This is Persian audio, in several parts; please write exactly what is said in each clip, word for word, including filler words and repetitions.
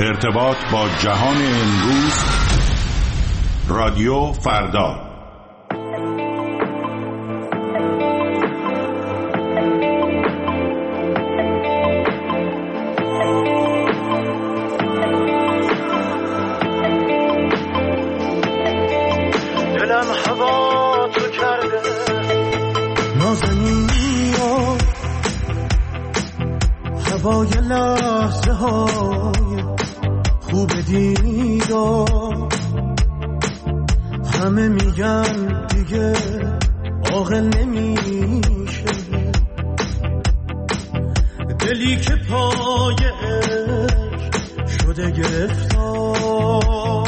ارتباط با جهان امروز، رادیو فردا. دلم هوا تو کرده نازنین ها، هوای لحظه های خوب دیدار. همه میگن دیگه عاقل نمیشه، دلی که پای عشق شده گرفتار.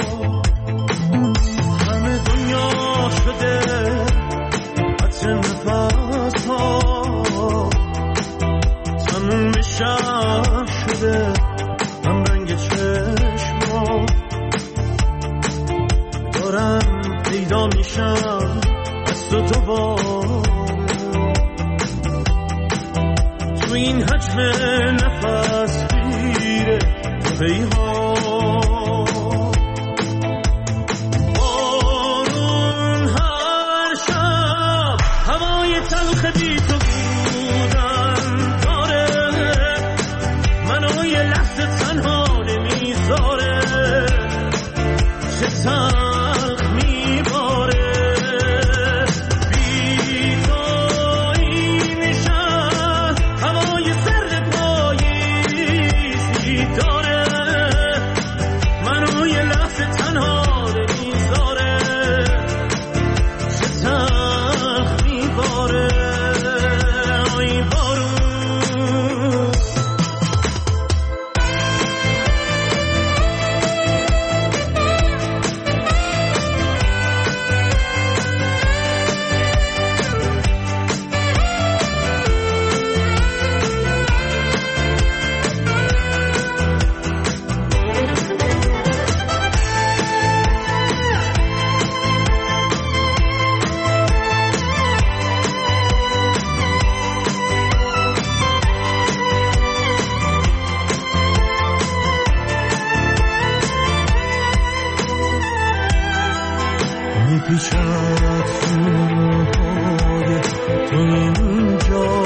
همه دنیا شده عطر نفس ها، تموم شب شده هم رنگ چشما. دارم پیدا میشم از تو دوباره، تو این حجم نفس گیره تو بیها. بارون هر شب هوای تلخ بی تو بودن داره، منو یه لحظه تنها نمیذاره. چه تلخ میباره بی تویی میشن، هوای سرد پاییزی داره، منو یه لحظه تنها نمیذاره. چه تلخ میباره ای بارون. میپیچد خونهای تو اینجا،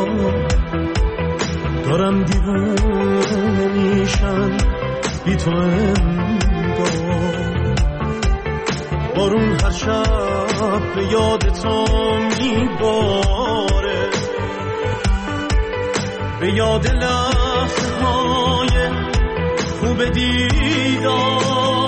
دارم دیوونه میشم بی تو انگار. بارون هر شب به یاد تو میباره، به یاد لحظه های خوب دیدار.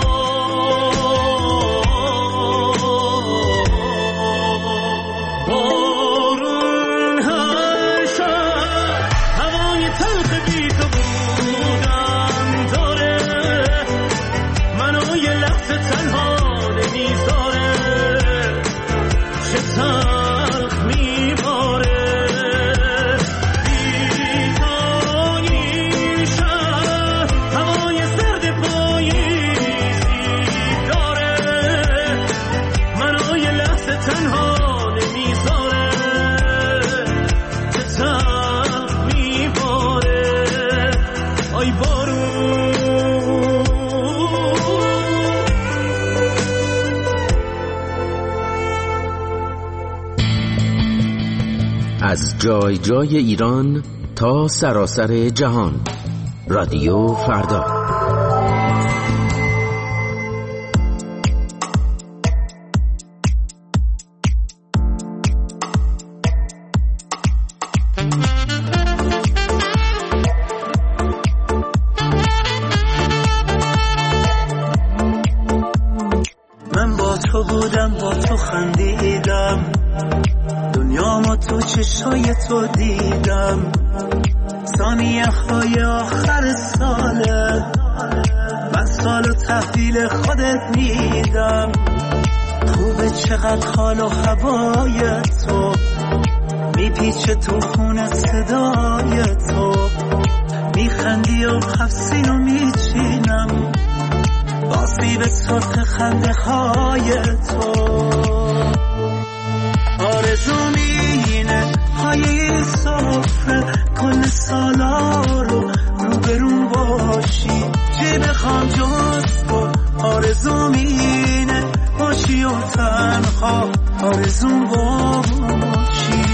از جای جای ایران تا سراسر جهان، رادیو فردا. من با تو بودم، با تو خندیدم، دنیامو تو چشای تو دیدم. ثانیه های آخر ساله، من سالو تحویل خودت میدم. خوبه چقدر حال و هوای تو، میپیچه تو خون صدای تو. میخندی و حفظینو میچینم، باسی به سرخ خنده های تو. آرزوم اینه پای سفره کل سالا رو روبرون باشی، چی بخوام جز تو، آرزوم اینه باشی و تنها آرزوم باشی.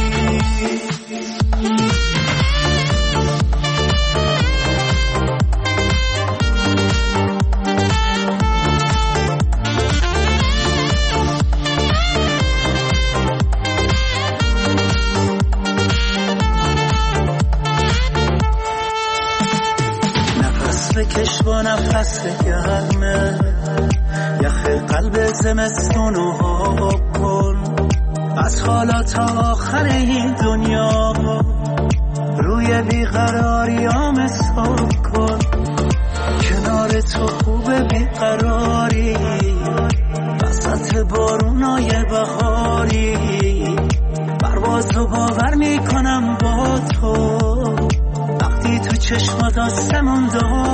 بکش با نفس گرمه یخ قلب زمستونو ها کن، از حالا تا آخر این دنیا روی بیقراریام حساب کن. کنار تو خوبه بیقراری وسط بارونای بهاری، پروازو باور میکنم با تو وقتی تو چشمات آسمون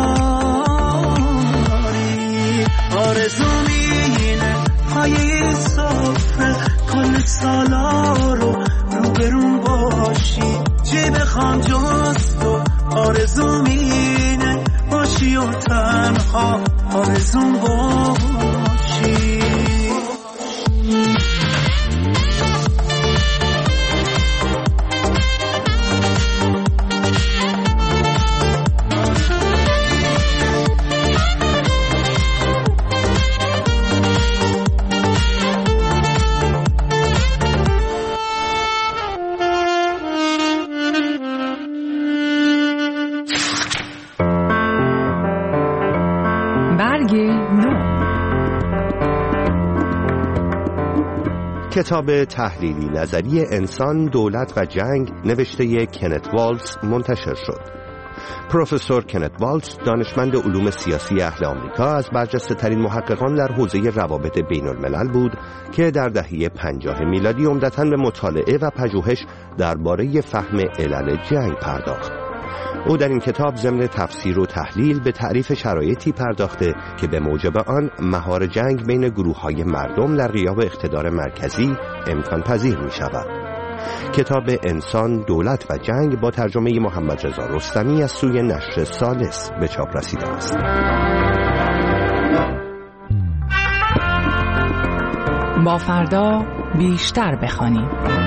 داری. آرزوم اینه پای سفره کل سالا رو روبرون باشی، چی بخوام جز تو، آرزوم اینه باشی و تنها آرزوم باشی. کتاب تحلیلی نظری انسان، دولت و جنگ نوشته کنت والتز منتشر شد. پروفسور کنت والتز دانشمند علوم سیاسی اهل آمریکا از برجسته ترین محققان در حوزه روابط بین الملل بود که در دهه پنجاه میلادی عمدتاً به مطالعه و پژوهش درباره فهم علل جنگ پرداخت. او در این کتاب ضمن تفسیر و تحلیل به تعریف شرایطی پرداخته که به موجب آن مهار جنگ بین گروه‌های مردم در غیاب اقتدار مرکزی امکان پذیر می شود. کتاب انسان، دولت و جنگ با ترجمه محمد رضا رستمی از سوی نشر ثالث به چاپ رسیده است. با فردا بیشتر بخوانیم.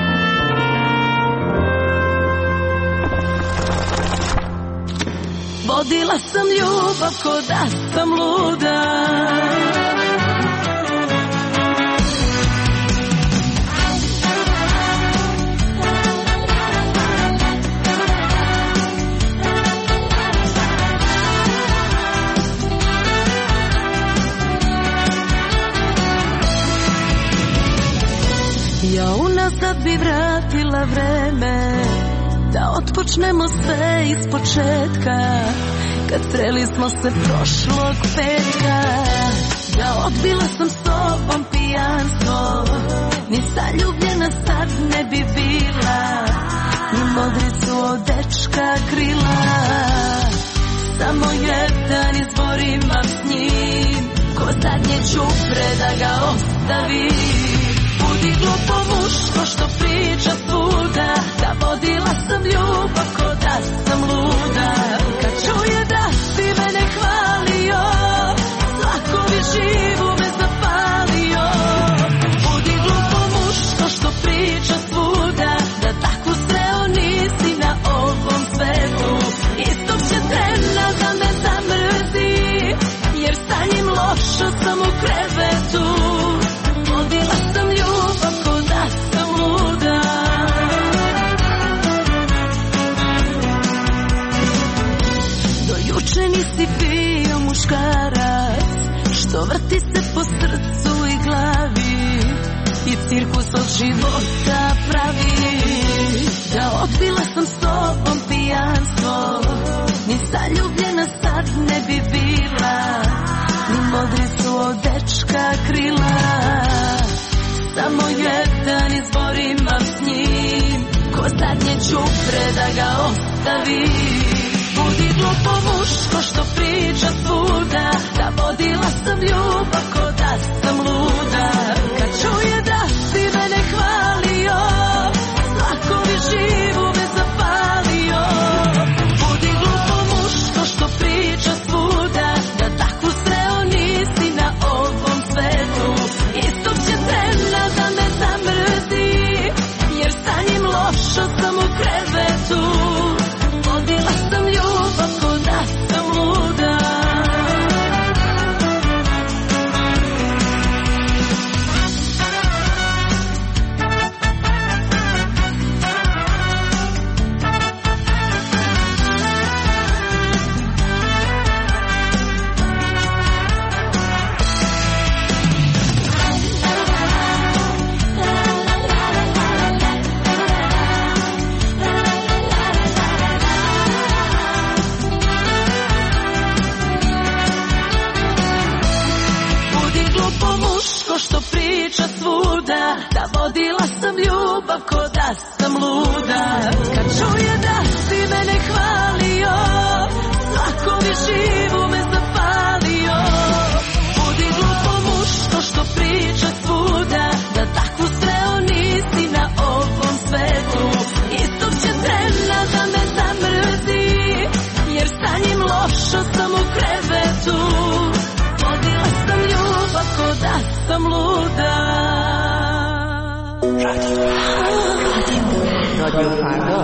Vodila sam ljubav ko da sam luda, ja unazad bi vratila vreme da otpočnemo sve iz početka, kad sreli smo se prošlog petka. Da odbila sam s tobom pijanstvo, ni zaljubljena sad ne bi bila, ni modricu od dečka krila. Samo jedan izbor imam s njim, ko zadnje čupre da ga ostavim. Budi glupo muško što priča svuda, da vodila sam ljubav ko da sam luda. Kad čuje da si mene hvalio, svakovi živu me zapalio. Budi glupo muško što priča svuda, da tako sreo nisi na ovom svetu. Istog će trena da me zamrzi, jer sa njim lošo sam u krevetu. Vodila sam ljubav ko da sam luda. Do juče nisi bio muškarac, što vrti se po srcu i glavi i cirkus od života pravi. Da odbila sam s tobom pijanstvo, ni zaljubljena sad ne bi bila, ni modricu od dečka krila. Samo jedan izbor imam s njim, ko zadnje čupre da ga ostavi. Budi glupo muško što priča svuda, da vodila sam ljubav ko da sam luda. Kad čuje da si mene hvalio, svakovi živu me zapalio. Budi glupo muško što priča svuda, živu me zapalio. Budi glupo muško što priča svuda, da takvu sreo nisi na ovom svetu. Istog će trena da me zamrzi, jer sa njim lošo sam u krevetu. Vodila sam ljubav ko da sam luda. رادیو فردا.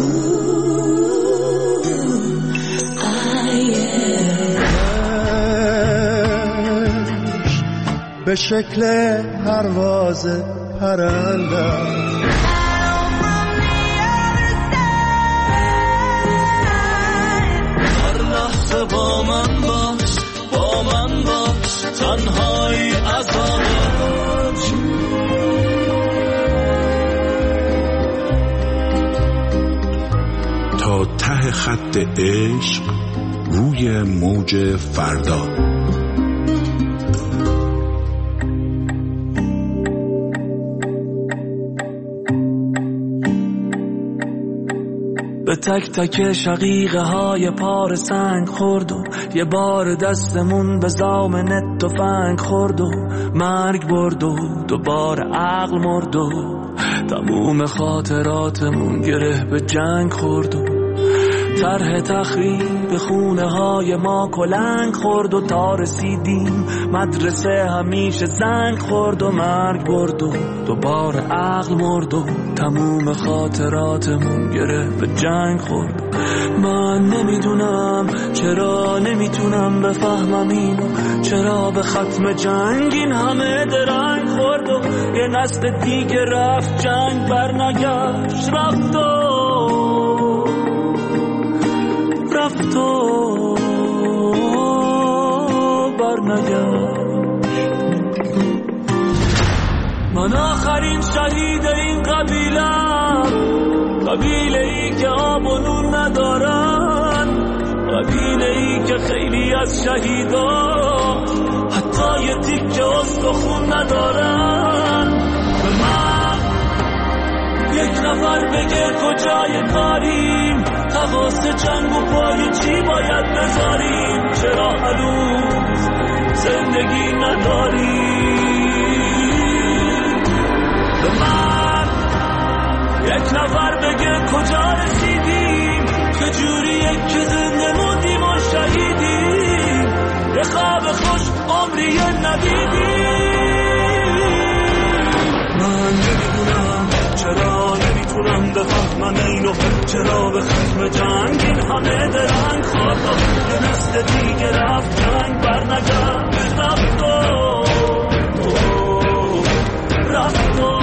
به شکل پرواز پرنده هر لحظه با من باش، با من باش، تنهایی عذابت. تا ته خط عشق روی موج فردا. به تک تک شقیقه های پار سنگ خورد و یه بار دستمون به زامن تفنگ خورد و مرگ برد و دوباره عقل مرد و تموم خاطراتمون گره به جنگ خورد و طرح تخریب خونه های ما کلنگ خورد و تا رسیدیم مدرسه همیشه زنگ خورد و مرگ برد و دوباره عقل مرد و تموم خاطراتمون گره به جنگ خورد. من نمیدونم چرا نمیتونم بفهمم اینو، چرا به ختم جنگ این همه درنگ خورد و یه نسل دیگه رفت جنگ برنگشت، رفت و رفت و برنگشت. من آخرین شهید این قبیلم، قبیله ای که آب و نون ندارن، قبیله ای که خیلی از شهیدا حتی یه تیکه استخون ندارن. به من یک نفر بگه کجای کاریم، تقاس جنگ و پای چی باید بذاریم، چرا هنوز زندگی نداریم. به من یک نفر بگه کجا رسیدیم، که جوریه که زنده موندیم و شهیدیم، یه خواب خوش عمری ندیدیم. من نمیدونم چرا نمیتونم بفهمم اینو، چرا به ختم جنگ این همه درنگ خورد و یه نسل دیگه رفت جنگ برنگشت، رفت و رفت و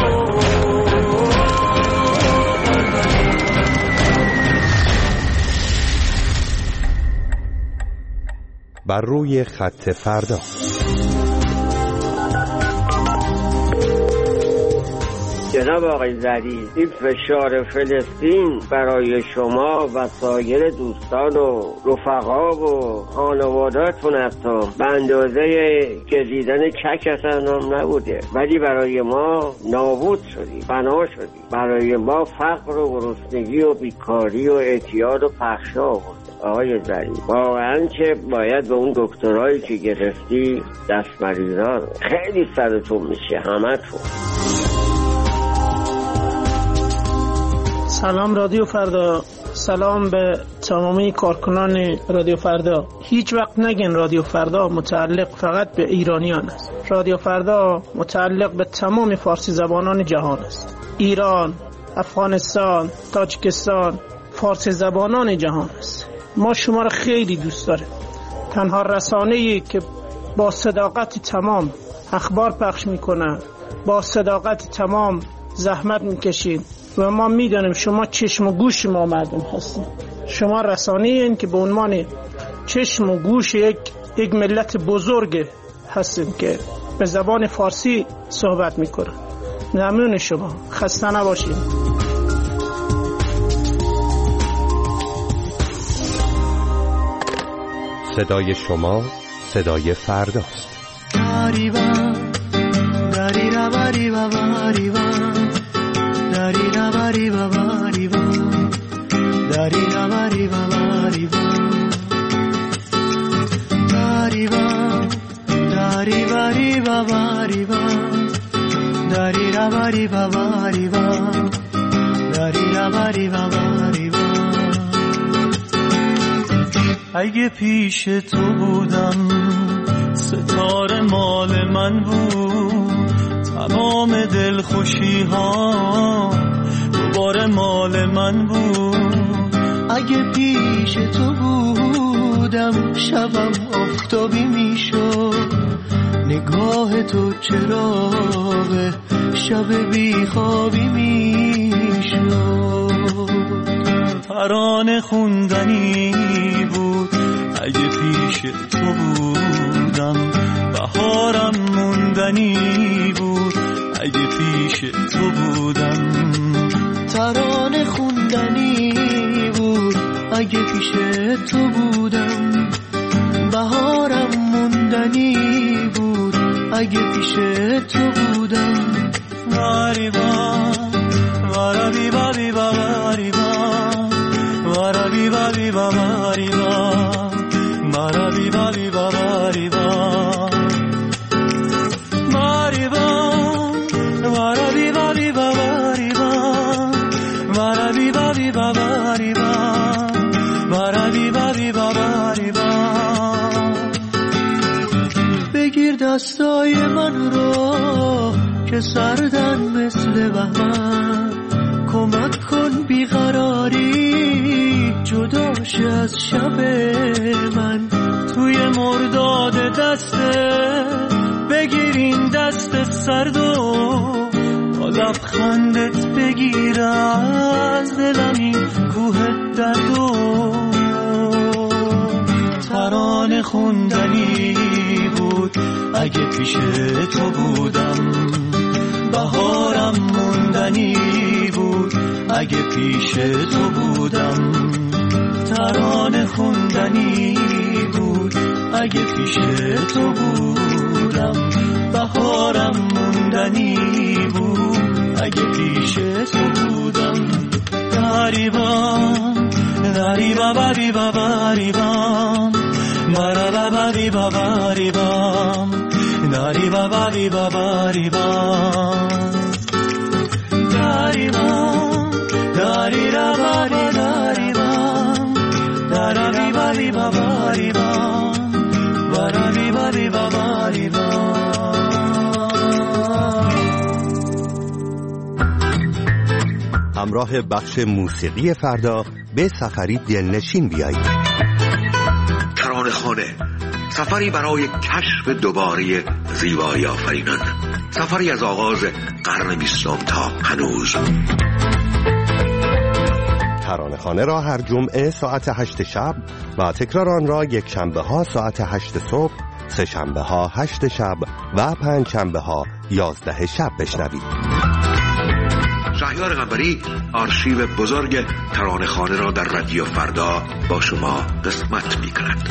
بر روی خط فردا. جناب آقای زری، این فشار فلسطین برای شما و سایر دوستان و رفقا و خانواده‌تون حتی به اندازه گزیدن کک اصلا هم نبوده، ولی برای ما نابود شدی، فنا شدی. برای ما فقر و گرسنگی و بیکاری و اعتیاد و پخش آورد. آقای زری، واقعا که باید به اون دکترایی که گرفتی دست مریضا، خیلی سرتون میشه همتون. سلام رادیو فردا، سلام به تمامی کارکنان رادیو فردا. هیچ وقت نگین رادیو فردا متعلق فقط به ایرانیان است. رادیو فردا متعلق به تمام فارسی زبانان جهان است. ایران، افغانستان، تاجیکستان، فارسی زبانان جهان است. ما شما را خیلی دوست داریم. تنها رسانه‌ای که با صداقت تمام اخبار پخش میکنه، با صداقت تمام زحمت میکشید و ما میدانیم شما چشم و گوش ما مردم هستید. شما رسانه‌ای این که به عنوان چشم و گوش یک یک ملت بزرگ هستید که به زبان فارسی صحبت میکنه. ممنون شما، خسته نباشید. صدای شما صدای فرداست. بری با داری بری با بری با داری را بری با بری با داری را بری با بری با. اگه پیش تو بودم ستاره مال من بود، تمام دل خوشی ها دوباره مال من بود. اگه پیش تو بودم شبم آفتابی میشد، نگاه تو چراغ شب بی خوابی میشد. ترانه خوندنی بود اگه پیش تو بودم، بهارم موندنی بود اگه پیش تو بودم. ترانه خوندنی بود اگه پیش تو بودم، بهارم موندنی بود اگه پیش تو بودم. واری با وارا بی با بی با واری با وارا بی با بی با واری با وارا بی با بی با واری با واری با وارا بی با بی با واری با وارا بی با بی با واری با وارا بی با بی با واری با. بگیر دستای من رو که سردن مثل بهمن، کمک کن بیقراری جداش از شب من. توی مرداد دسته بگیر این دست سرد و با لبخندت بگیر از دلم این کوه درد و. ترانه خوندنی بود اگه پیش تو بودم، بهارم موندنی بود اگه پیش تو بودم. ترانه خوندنی بود اگه پیش تو بودم، بهارم موندنی بود اگه پیش تو بودم. داری بام داری بابا بی بابا ری بام مرا بابا بی بابا ری بام داری بابا بی بابا ری بام داری بام داری را باری داری بام دارا بی بابی بابا ری بام بارا بی بابی بابا ری بام. همراه بخش موسیقی فردا به سفری دلنشین بیایید. ترانه خانه، سفری برای کشف دوباره زیبایی آفرینان، سفری از آغاز قرن بیستم تا هنوز. ترانه خانه را هر جمعه ساعت هشت شب و تکرار آن را یک شنبه ها ساعت هشت صبح، سه شنبه ها هشت شب و پنج شنبه ها یازده شب بشنوید. شهریار قنبری آرشیو بزرگ ترانه خانه را در رادیو فردا با شما قسمت می کند.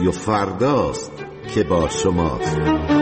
رادیو فرداست که با شماست.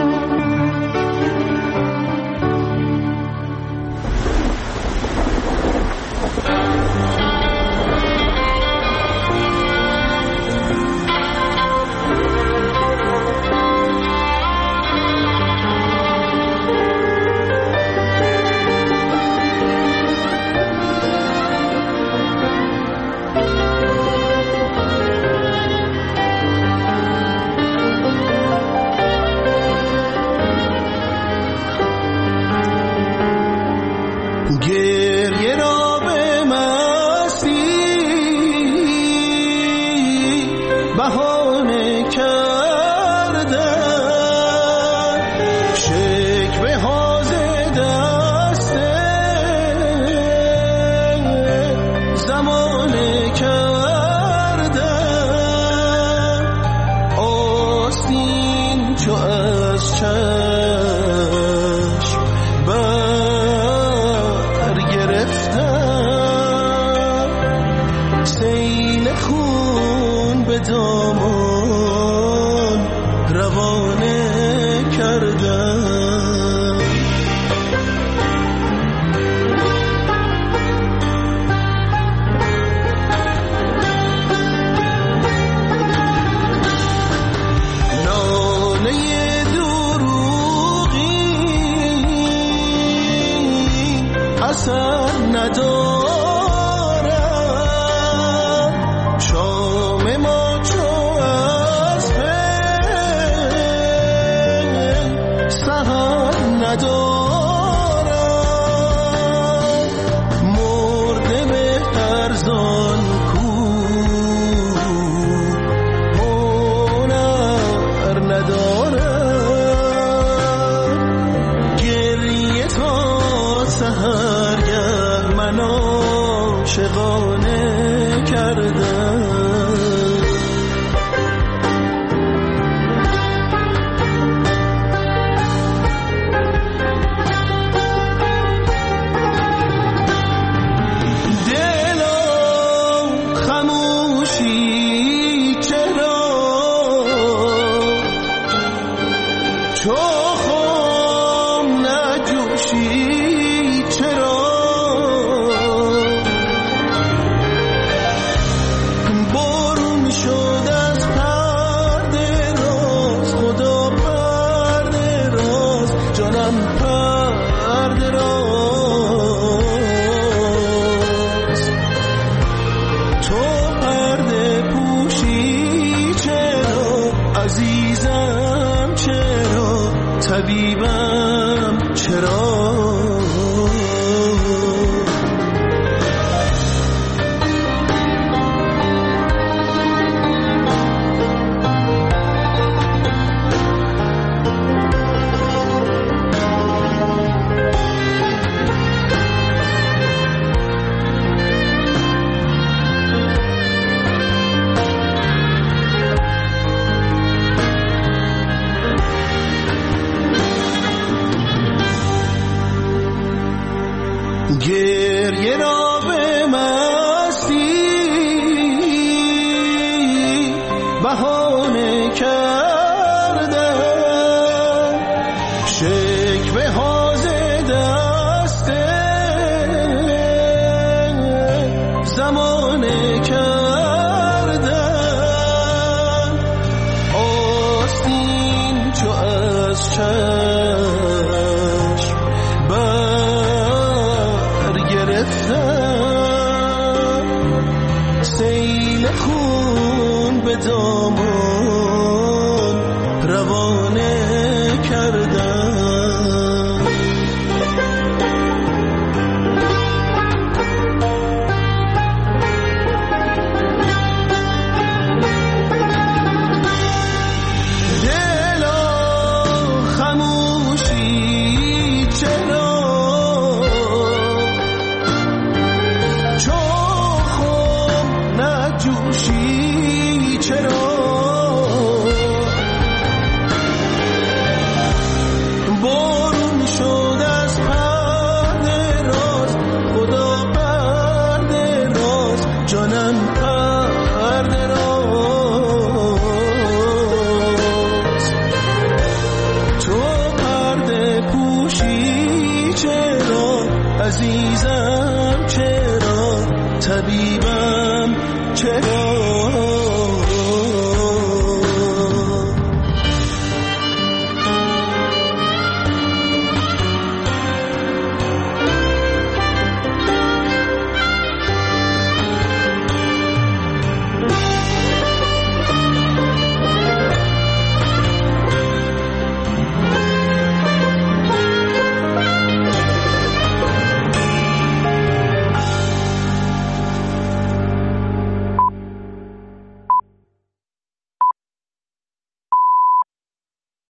گریه را به مستی بهانه کردم، شکوه ها ز دست زمانه کردم، آستین چو از چشم سیل خون به دامان روانه کرد.